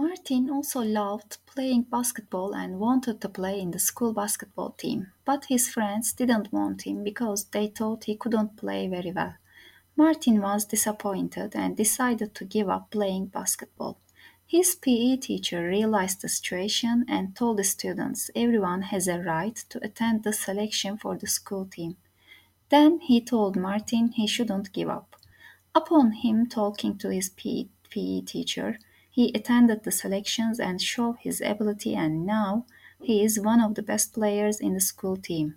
Martin also loved playing basketball and wanted to play in the school basketball team, but his friends didn't want him because they thought he couldn't play very well. Martin was disappointed and decided to give up playing basketball. His PE teacher realized the situation and told the students everyone has a right to attend the selection for the school team. Then he told Martin he shouldn't give up. Upon him talking to his PE teacher, he attended the selections and showed his ability, and now he is one of the best players in the school team.